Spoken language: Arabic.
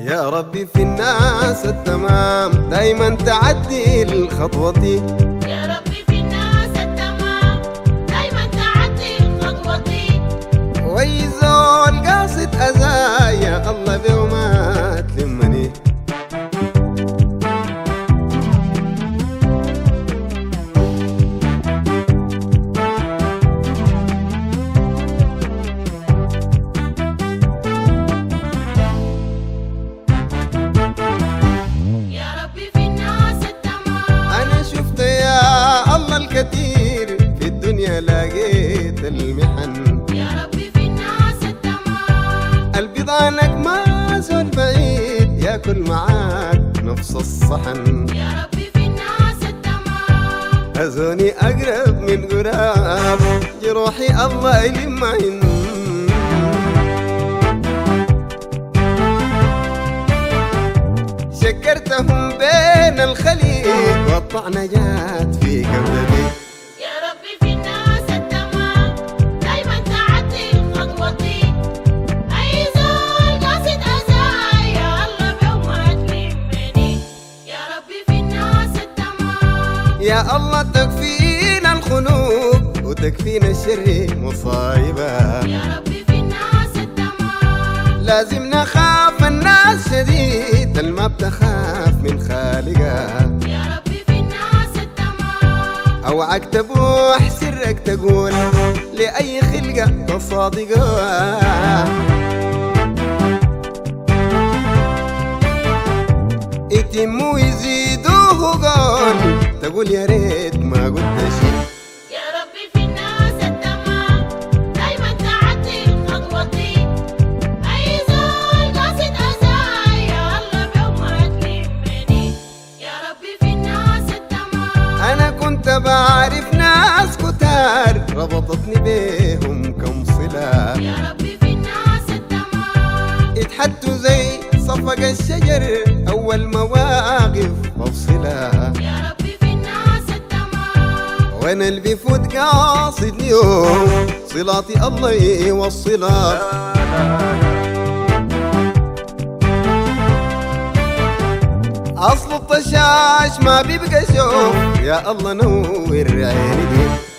يا ربي في الناس التمام دايما تعدي خطوتي. يا ربي في الناس التمام دايما تعدي خطوتي. ويزول قاصد أذايا الله بيه ما تلمني. كتير في الدنيا لقيت المحن. يا ربي في الناس التمام قلبي ضانك ما زول بعيد ياكل معاك نفس الصحن. يا ربي في الناس التمام هزوني أقرب من قراب جروحي الله يلمعن. شكرتهم بين الخليج والطعنة جات في قبلي. يا ربي في الناس التمام دايما تعدي خطوتي. أي زول قاصد أذايا الله بيه ما تلمني. يا ربي في الناس التمام يا الله تكفينا الخنوب وتكفينا الشر مصايبة. يا ربي في الناس التمام لازم نخاف الناس شديد ما بتخاف من خالقها. يا ربي في الناس التمام اوعك تبوح سرك تقول لأي خلقة تصادقها. يتموا يزيدوه قول تقول يا ريت ما قلت شي. يا ربي في الناس التمام دايما تعدي خطوتي. أي زول قاصد أذايا الله بيه ما تلمني. يا ربي في الناس التمام أنا كنت بعرف ناس كتار ربطتني بيهم كم صلة. يا ربي في الناس التمام اتحدوا زي صفق الشجر أول مواقف مفصلة. يا ربي في الناس التمام وانا اللي بفوت قاصد اليوم صلاتي الله يوصلها. اصل الطشاش ما بيبقى شوف يا الله نور عيني.